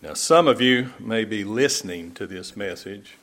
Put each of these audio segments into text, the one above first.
Now, some of you may be listening to this message,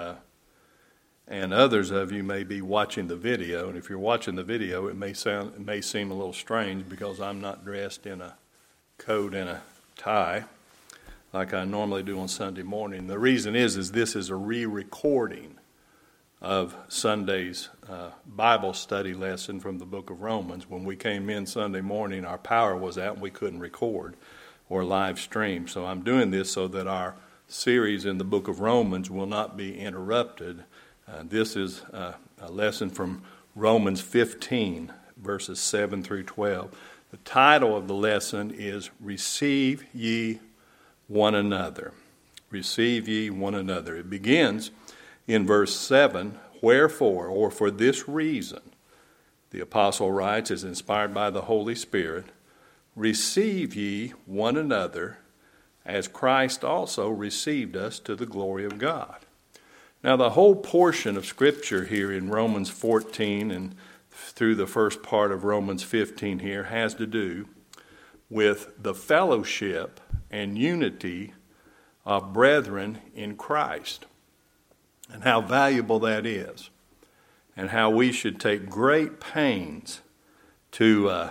and others of you may be watching the video. And if you're watching the video, it may seem a little strange because I'm not dressed in a coat and a tie like I normally do on Sunday morning. The reason is this is a re-recording of Sunday's Bible study lesson from the book of Romans. When we came in Sunday morning, our power was out and we couldn't record or live stream. So I'm doing this so that our series in the book of Romans will not be interrupted. This is a lesson from Romans 15, verses 7 through 12. The title of the lesson is Receive Ye One Another. Receive ye one another. It begins in verse 7, wherefore, or for this reason, the apostle writes, is inspired by the Holy Spirit, receive ye one another as Christ also received us to the glory of God. Now, the whole portion of Scripture here in Romans 14 and through the first part of Romans 15 here has to do with the fellowship and unity of brethren in Christ and how valuable that is and how we should take great pains to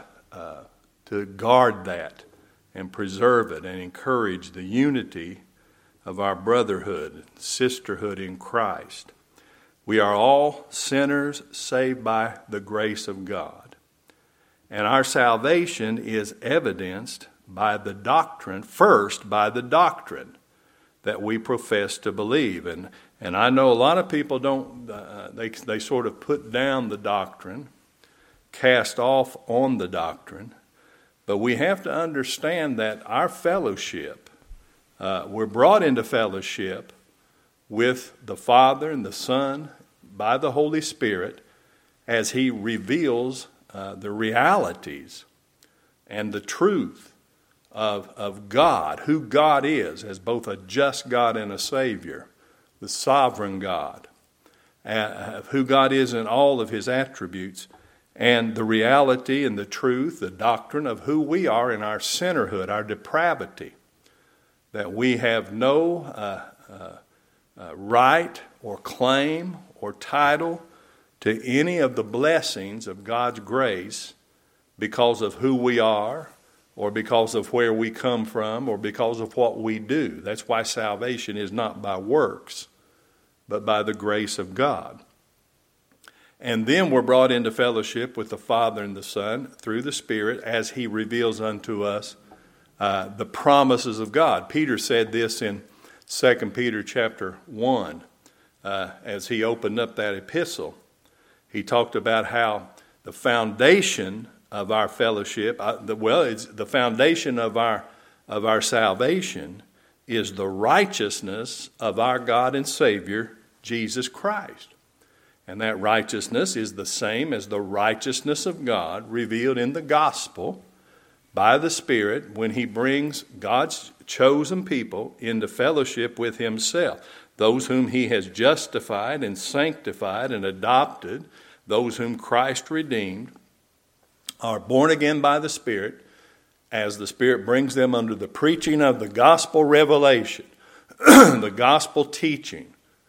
guard that and preserve it and encourage the unity of our brotherhood, sisterhood in Christ. We are all sinners saved by the grace of God. And our salvation is evidenced by the doctrine, first by the doctrine that we profess to believe. And I know a lot of people don't, they sort of put down the doctrine, cast off on the doctrine. But we have to understand that our fellowship, we're brought into fellowship with the Father and the Son by the Holy Spirit as He reveals the realities and the truth of God, who God is as both a just God and a Savior, the sovereign God, who God is in all of His attributes, and the reality and the truth, the doctrine of who we are in our sinnerhood, our depravity, that we have no right or claim or title to any of the blessings of God's grace because of who we are or because of where we come from or because of what we do. That's why salvation is not by works, but by the grace of God. And then we're brought into fellowship with the Father and the Son through the Spirit as He reveals unto us the promises of God. Peter said this in 2 Peter chapter 1 as he opened up that epistle. He talked about how the foundation of our fellowship, it's the foundation of our salvation is the righteousness of our God and Savior, Jesus Christ. And that righteousness is the same as the righteousness of God revealed in the gospel by the Spirit when He brings God's chosen people into fellowship with Himself. Those whom He has justified and sanctified and adopted, those whom Christ redeemed, are born again by the Spirit as the Spirit brings them under the preaching of the gospel revelation, the gospel teaching,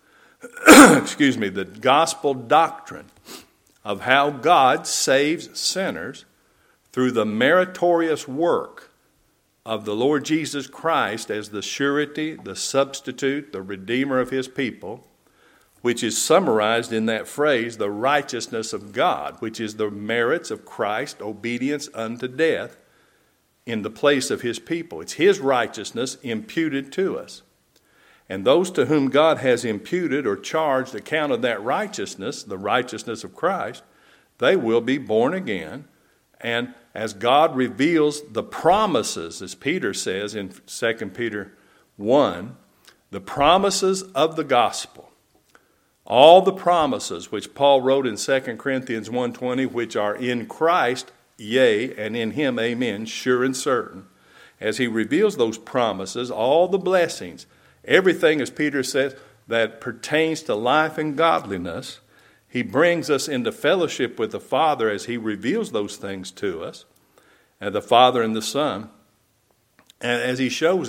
the gospel doctrine of how God saves sinners through the meritorious work of the Lord Jesus Christ as the surety, the substitute, the redeemer of His people, which is summarized in that phrase, the righteousness of God, which is the merits of Christ's obedience unto death in the place of His people. It's His righteousness imputed to us. And those to whom God has imputed or charged account of that righteousness, the righteousness of Christ, they will be born again. And as God reveals the promises, as Peter says in 2 Peter 1, the promises of the gospel, all the promises which Paul wrote in 2 Corinthians 1:20, which are in Christ, yea, and in Him, amen, sure and certain. As He reveals those promises, all the blessings, everything, as Peter says, that pertains to life and godliness, He brings us into fellowship with the Father as He reveals those things to us, and the Father and the Son, and as He shows us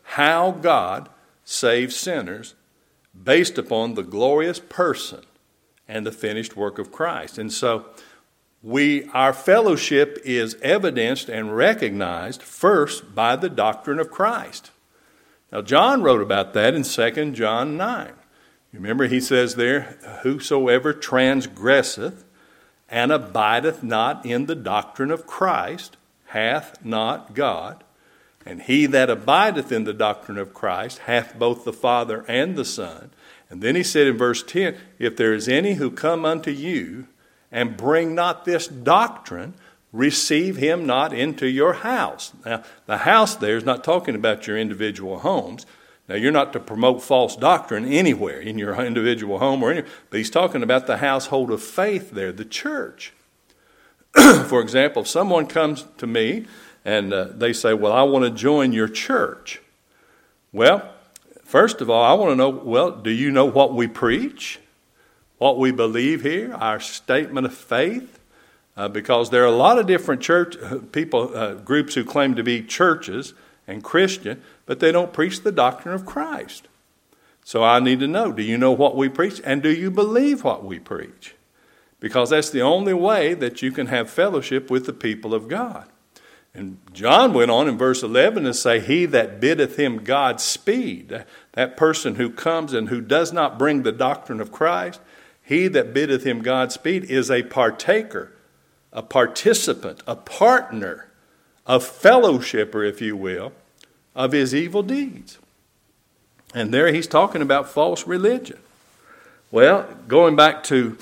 how God saves sinners based upon the glorious person and the finished work of Christ. And so our fellowship is evidenced and recognized first by the doctrine of Christ. Now, John wrote about that in 2 John 9. Remember, he says there, whosoever transgresseth and abideth not in the doctrine of Christ hath not God. And he that abideth in the doctrine of Christ hath both the Father and the Son. And then he said in verse 10, if there is any who come unto you and bring not this doctrine, receive him not into your house. Now, the house there is not talking about your individual homes. Now, you're not to promote false doctrine anywhere in your individual home or anywhere, but he's talking about the household of faith there, the church. For example, if someone comes to me and they say, well, I want to join your church. Well, first of all, I want to know, well, do you know what we preach? What we believe here? Our statement of faith? Because there are a lot of different groups who claim to be churches and Christian, but they don't preach the doctrine of Christ. So I need to know, do you know what we preach? And do you believe what we preach? Because that's the only way that you can have fellowship with the people of God. And John went on in verse 11 to say, he that biddeth him Godspeed, that person who comes and who does not bring the doctrine of Christ, he that biddeth him Godspeed is a partaker, a participant, a partner, a fellowshipper, if you will, of his evil deeds. And there he's talking about false religion. Well, going back to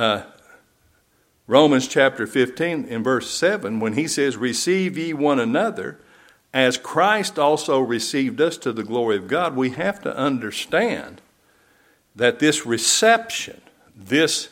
Romans chapter 15 in verse 7, when he says, receive ye one another, as Christ also received us to the glory of God, we have to understand that this reception, this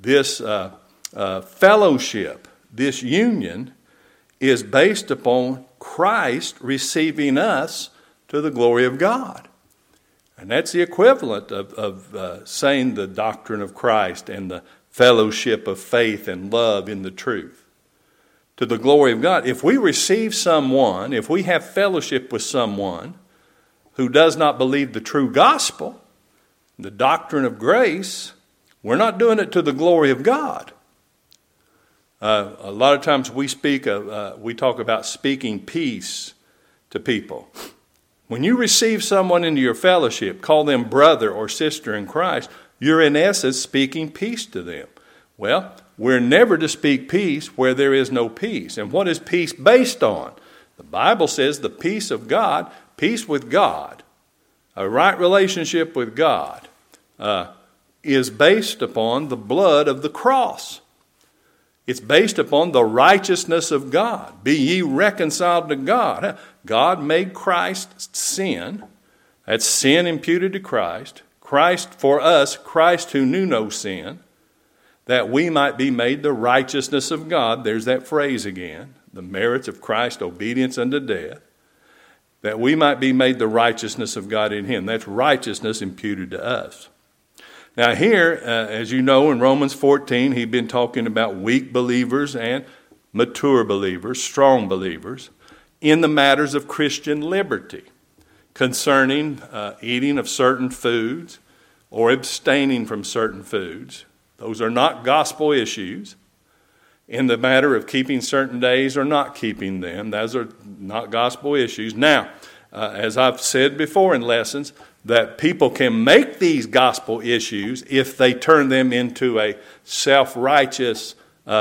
fellowship, this union is based upon Christ receiving us to the glory of God. And that's the equivalent of saying the doctrine of Christ and the fellowship of faith and love in the truth. To the glory of God. If we receive someone, if we have fellowship with someone who does not believe the true gospel, the doctrine of grace, we're not doing it to the glory of God. A lot of times we talk about speaking peace to people. When you receive someone into your fellowship, call them brother or sister in Christ, you're in essence speaking peace to them. Well, we're never to speak peace where there is no peace. And what is peace based on? The Bible says the peace of God, peace with God, a right relationship with God, is based upon the blood of the cross. It's based upon the righteousness of God. Be ye reconciled to God. God made Christ sin. That's sin imputed to Christ. Christ for us, Christ who knew no sin, that we might be made the righteousness of God. There's that phrase again. The merits of Christ's obedience unto death. That we might be made the righteousness of God in him. That's righteousness imputed to us. Now here, as you know, in Romans 14, he'd been talking about weak believers and mature believers, strong believers, in the matters of Christian liberty, concerning eating of certain foods or abstaining from certain foods. Those are not gospel issues. In the matter of keeping certain days or not keeping them, those are not gospel issues. Now, as I've said before in lessons, that people can make these gospel issues if they turn them into a self-righteous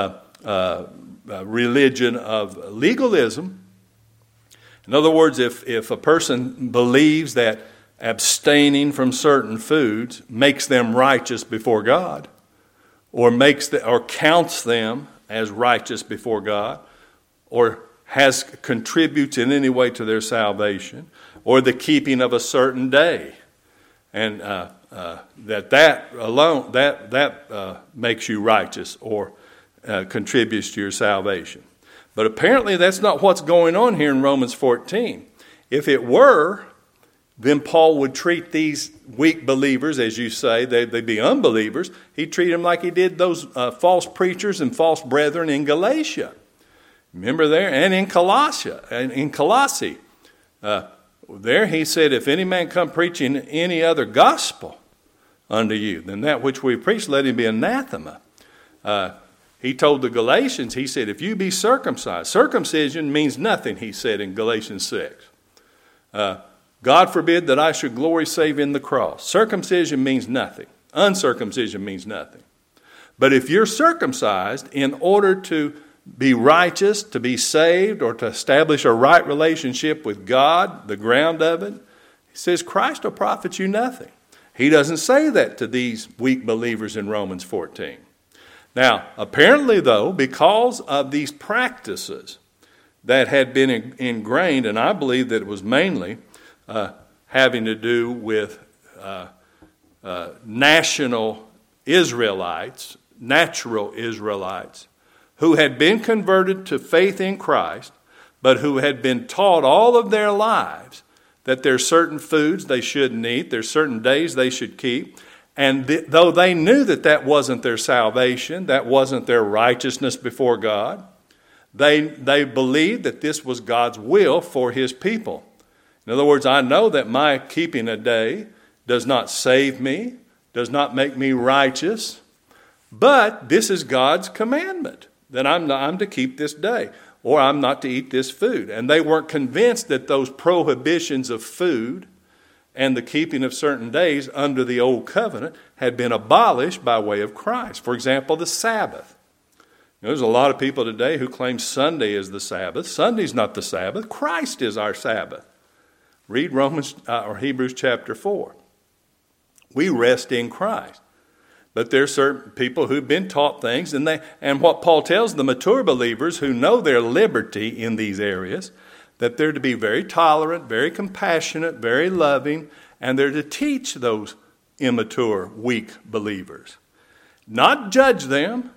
religion of legalism. In other words, if a person believes that abstaining from certain foods makes them righteous before God, or counts them as righteous before God, or contributes in any way to their salvation, or the keeping of a certain day, and that alone makes you righteous or contributes to your salvation. But apparently that's not what's going on here in Romans 14. If it were, then Paul would treat these weak believers, as you say, they'd be unbelievers. He'd treat them like he did those false preachers and false brethren in Galatia. Remember there? And in Colossae. there he said, if any man come preaching any other gospel unto you than that which we preach, let him be anathema. He told the Galatians, he said, if you be circumcised, circumcision means nothing, he said in Galatians 6. God forbid that I should glory save in the cross. Circumcision means nothing. Uncircumcision means nothing. But if you're circumcised in order to be righteous, to be saved, or to establish a right relationship with God, the ground of it, he says Christ will profit you nothing. He doesn't say that to these weak believers in Romans 14. Now, apparently though, because of these practices that had been ingrained, and I believe that it was mainly having to do with national Israelites, natural Israelites, who had been converted to faith in Christ, but who had been taught all of their lives that there's certain foods they shouldn't eat, there's certain days they should keep, and though they knew that that wasn't their salvation, that wasn't their righteousness before God, they believed that this was God's will for his people. In other words, I know that my keeping a day does not save me, does not make me righteous, but this is God's commandment, that I'm to keep this day, or I'm not to eat this food. And they weren't convinced that those prohibitions of food and the keeping of certain days under the old covenant had been abolished by way of Christ. For example, the Sabbath. There's a lot of people today who claim Sunday is the Sabbath. Sunday's not the Sabbath. Christ is our Sabbath. Read Hebrews chapter 4. We rest in Christ. But there are certain people who've been taught things, and what Paul tells the mature believers who know their liberty in these areas, that they're to be very tolerant, very compassionate, very loving, and they're to teach those immature, weak believers. Not judge them.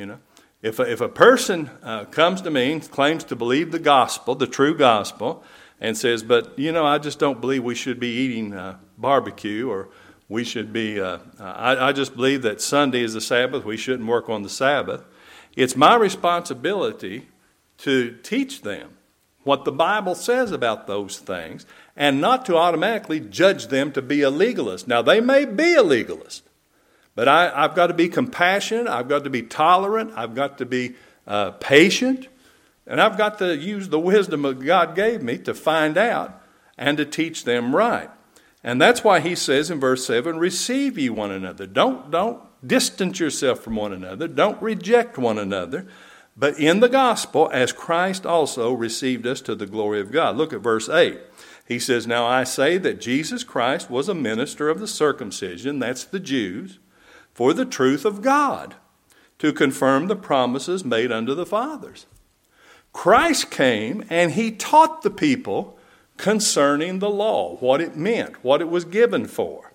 If a person comes to me and claims to believe the gospel, the true gospel, and says, but I just don't believe we should be eating barbecue, or we should be, I just believe that Sunday is the Sabbath, we shouldn't work on the Sabbath. It's my responsibility to teach them what the Bible says about those things, and not to automatically judge them to be a legalist. Now, they may be a legalist, but I've got to be compassionate, I've got to be tolerant, I've got to be patient, and I've got to use the wisdom that God gave me to find out and to teach them right. And that's why he says in verse 7, receive ye one another. Don't distance yourself from one another. Don't reject one another. But in the gospel, as Christ also received us to the glory of God. Look at verse 8. He says, now I say that Jesus Christ was a minister of the circumcision, that's the Jews, for the truth of God, to confirm the promises made unto the fathers. Christ came and he taught the people concerning the law, what it meant, what it was given for,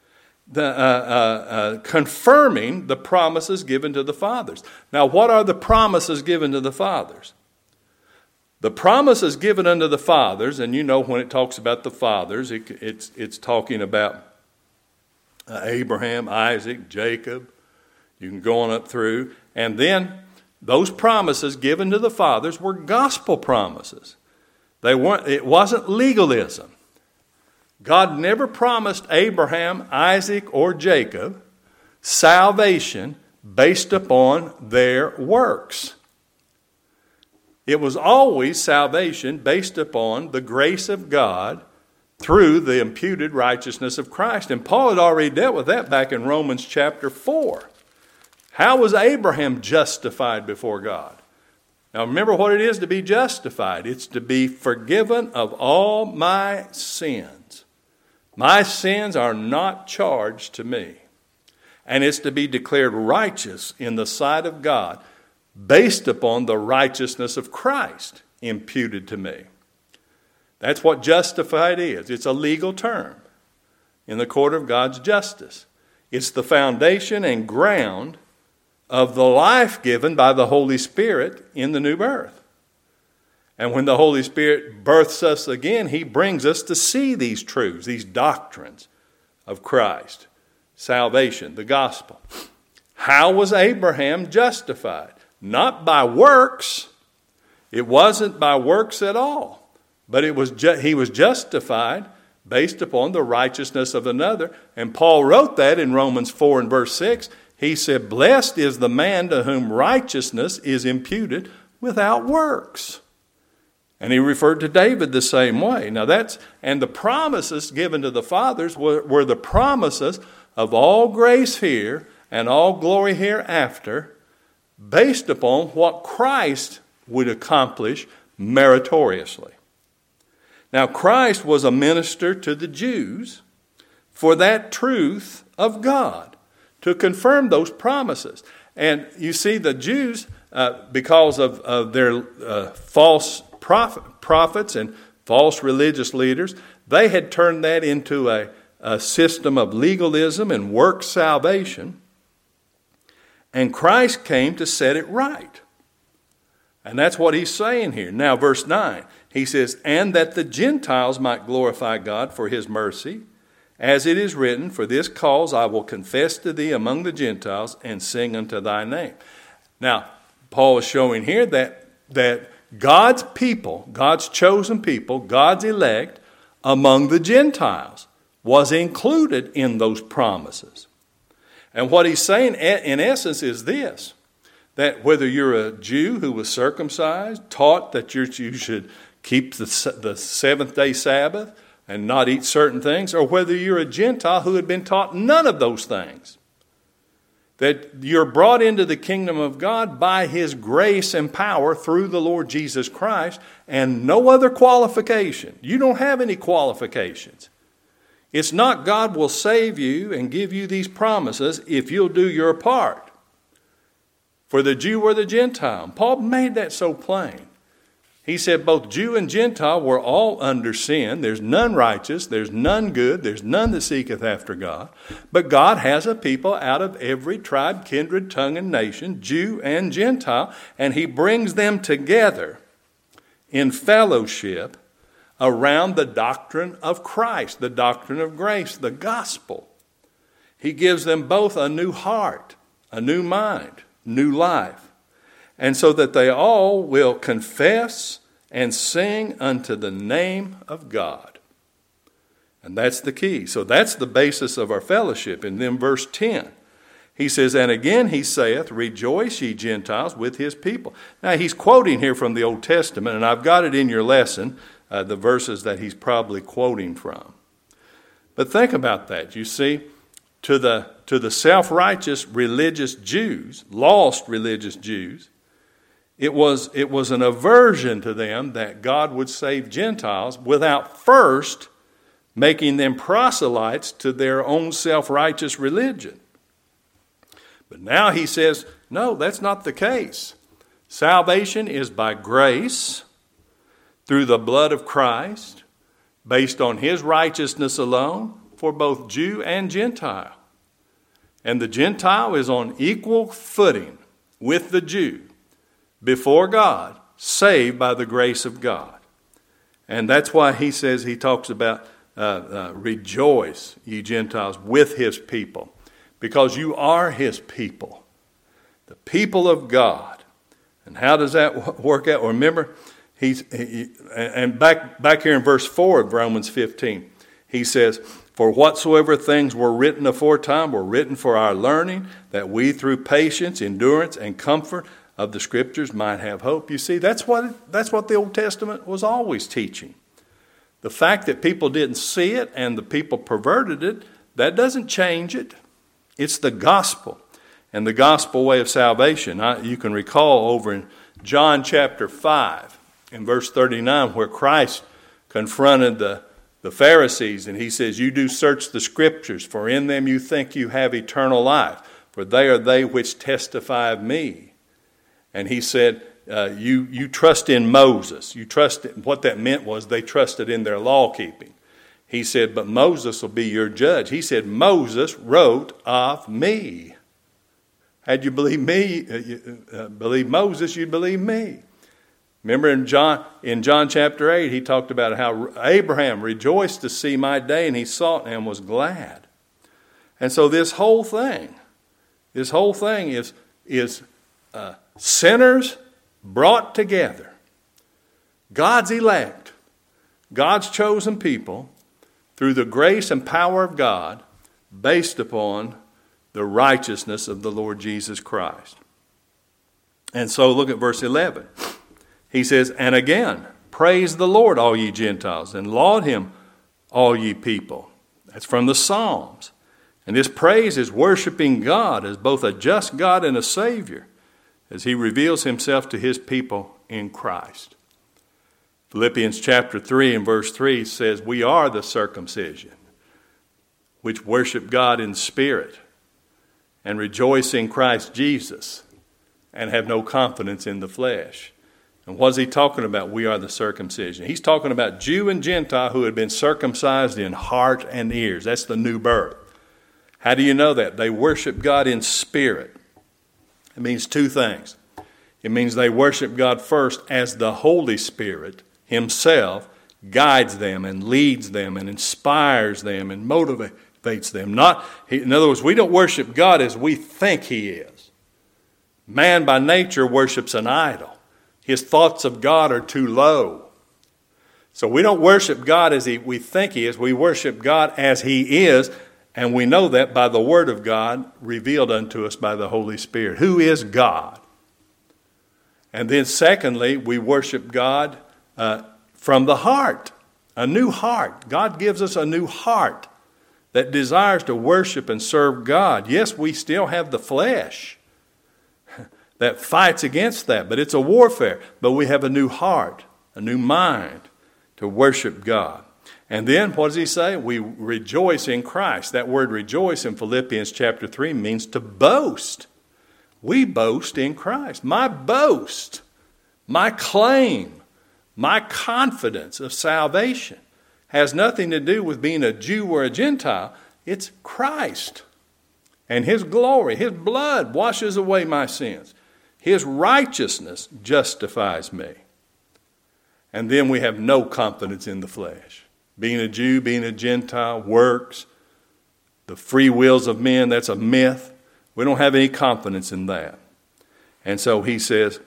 confirming the promises given to the fathers. Now, what are the promises given to the fathers? The promises given unto the fathers, and when it talks about the fathers, it's talking about Abraham, Isaac, Jacob. You can go on up through, and then those promises given to the fathers were gospel promises. It wasn't legalism. God never promised Abraham, Isaac, or Jacob salvation based upon their works. It was always salvation based upon the grace of God through the imputed righteousness of Christ. And Paul had already dealt with that back in Romans chapter 4. How was Abraham justified before God? Now remember what it is to be justified. It's to be forgiven of all my sins. My sins are not charged to me. And it's to be declared righteous in the sight of God based upon the righteousness of Christ imputed to me. That's what justified is. It's a legal term in the court of God's justice. It's the foundation and ground of the life given by the Holy Spirit in the new birth. And when the Holy Spirit births us again, he brings us to see these truths, these doctrines of Christ, salvation, the gospel. How was Abraham justified? Not by works. It wasn't by works at all. But he was justified based upon the righteousness of another. And Paul wrote that in Romans 4 and verse 6. He said, blessed is the man to whom righteousness is imputed without works. And he referred to David the same way. Now and the promises given to the fathers were the promises of all grace here and all glory hereafter, based upon what Christ would accomplish meritoriously. Now, Christ was a minister to the Jews for that truth of God, to confirm those promises. And you see, the Jews, because of their false prophets and false religious leaders, they had turned that into a system of legalism and work salvation. And Christ came to set it right. And that's what he's saying here. Now, verse 9, he says, and that the Gentiles might glorify God for his mercy, as it is written, for this cause I will confess to thee among the Gentiles and sing unto thy name. Now, Paul is showing here that God's people, God's chosen people, God's elect among the Gentiles was included in those promises. And what he's saying in essence is this, that whether you're a Jew who was circumcised, taught that you should keep the seventh-day Sabbath and not eat certain things, or whether you're a Gentile who had been taught none of those things, that you're brought into the kingdom of God by his grace and power through the Lord Jesus Christ, and no other qualification. You don't have any qualifications. It's not God will save you and give you these promises if you'll do your part, for the Jew or the Gentile. Paul made that so plain. He said both Jew and Gentile were all under sin. There's none righteous. There's none good. There's none that seeketh after God. But God has a people out of every tribe, kindred, tongue, and nation, Jew and Gentile, and he brings them together in fellowship around the doctrine of Christ, the doctrine of grace, the gospel. He gives them both a new heart, a new mind, new life. And so that they all will confess and sing unto the name of God. And that's the key. So that's the basis of our fellowship. And then verse 10, he says, and again he saith, rejoice ye Gentiles with his people. Now he's quoting here from the Old Testament, and I've got it in your lesson, the verses that he's probably quoting from. But think about that. You see, to the self-righteous religious Jews, lost religious Jews, it was an aversion to them that God would save Gentiles without first making them proselytes to their own self-righteous religion. But now he says, no, that's not the case. Salvation is by grace through the blood of Christ, based on his righteousness alone for both Jew and Gentile. And the Gentile is on equal footing with the Jew before God, saved by the grace of God. And that's why he says, he talks about rejoice, ye Gentiles, with his people. Because you are his people, the people of God. And how does that work out? Remember, back here in verse 4 of Romans 15, he says, for whatsoever things were written aforetime were written for our learning, that we through patience, endurance, and comfort of the Scriptures might have hope. You see, that's what the Old Testament was always teaching. The fact that people didn't see it and the people perverted it, that doesn't change it. It's the gospel and the gospel way of salvation. You can recall over in John chapter 5 in verse 39 where Christ confronted the Pharisees, and he says, you do search the Scriptures, for in them you think you have eternal life, for they are they which testify of me. And he said, you trust in Moses. What that meant was they trusted in their law keeping. He said, but Moses will be your judge. He said, Moses wrote of me. Had you believed me, believe Moses, you'd believe me. Remember in John chapter 8, he talked about how Abraham rejoiced to see my day, and he saw it and was glad. And so this whole thing is sinners brought together, God's elect, God's chosen people through the grace and power of God based upon the righteousness of the Lord Jesus Christ. And so look at verse 11. He says, and again, praise the Lord, all ye Gentiles, and laud him, all ye people. That's from the Psalms. And this praise is worshiping God as both a just God and a Savior as he reveals himself to his people in Christ. Philippians chapter 3 and verse 3 says, we are the circumcision, which worship God in spirit and rejoice in Christ Jesus and have no confidence in the flesh. And what is he talking about? We are the circumcision. He's talking about Jew and Gentile who had been circumcised in heart and ears. That's the new birth. How do you know that? They worship God in spirit. It means two things. It means they worship God first as the Holy Spirit himself guides them and leads them and inspires them and motivates them. In other words, we don't worship God as we think he is. Man by nature worships an idol. His thoughts of God are too low. So we don't worship God as we think he is. We worship God as he is. And we know that by the word of God revealed unto us by the Holy Spirit. Who is God? And then secondly, we worship God from the heart. A new heart. God gives us a new heart that desires to worship and serve God. Yes, we still have the flesh that fights against that, but it's a warfare. But we have a new heart, a new mind to worship God. And then, what does he say? We rejoice in Christ. That word rejoice in Philippians chapter 3 means to boast. We boast in Christ. My boast, my claim, my confidence of salvation has nothing to do with being a Jew or a Gentile. It's Christ and his glory. His blood washes away my sins. His righteousness justifies me. And then we have no confidence in the flesh. Being a Jew, being a Gentile, works, the free wills of men, that's a myth. We don't have any confidence in that. And so he says,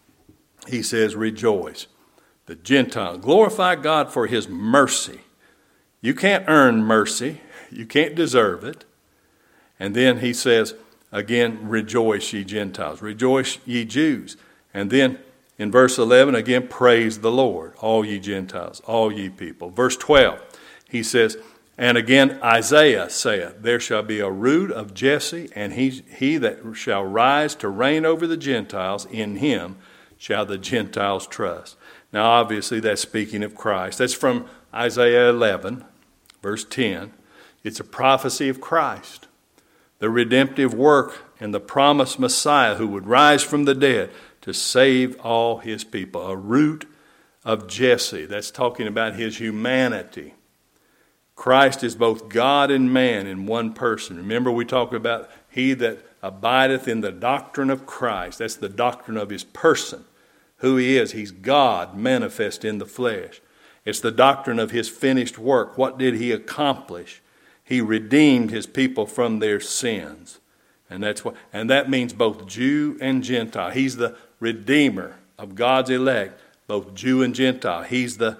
rejoice. The Gentile, glorify God for his mercy. You can't earn mercy. You can't deserve it. And then he says, again, rejoice ye Gentiles. Rejoice ye Jews. And then in verse 11, again, praise the Lord, all ye Gentiles, all ye people. Verse 12, he says, and again Isaiah saith, there shall be a root of Jesse, and he that shall rise to reign over the Gentiles, in him shall the Gentiles trust. Now obviously that's speaking of Christ. That's from Isaiah 11, verse 10. It's a prophecy of Christ, the redemptive work and the promised Messiah who would rise from the dead to save all his people. A root of Jesse. That's talking about his humanity. Christ is both God and man in one person. Remember we talked about he that abideth in the doctrine of Christ. That's the doctrine of his person. Who he is. He's God manifest in the flesh. It's the doctrine of his finished work. What did he accomplish? He redeemed his people from their sins. And that means both Jew and Gentile. He's the redeemer of God's elect, both Jew and Gentile. He's the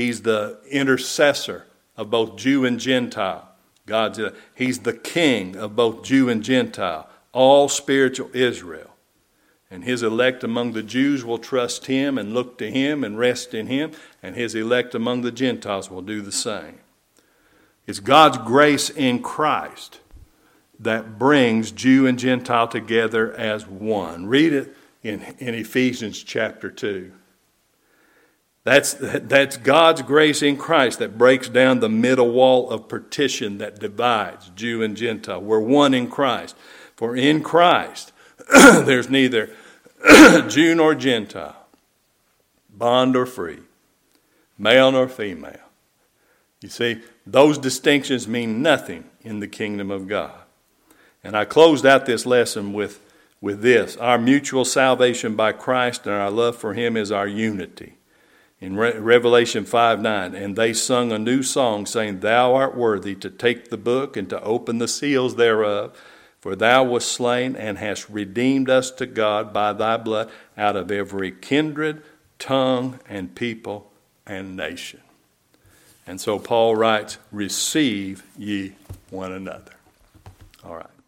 intercessor of both Jew and Gentile. He's the king of both Jew and Gentile, all spiritual Israel. And his elect among the Jews will trust him and look to him and rest in him, and his elect among the Gentiles will do the same. It's God's grace in Christ that brings Jew and Gentile together as one. Read it in Ephesians chapter 2. That's God's grace in Christ that breaks down the middle wall of partition that divides Jew and Gentile. We're one in Christ. For in Christ there's neither Jew nor Gentile, bond or free, male nor female. You see, those distinctions mean nothing in the kingdom of God. And I closed out this lesson with this. Our mutual salvation by Christ and our love for him is our unity. In Revelation 5:9, and they sung a new song, saying, Thou art worthy to take the book and to open the seals thereof, for thou wast slain and hast redeemed us to God by thy blood out of every kindred, tongue, and people and nation. And so Paul writes, receive ye one another. All right.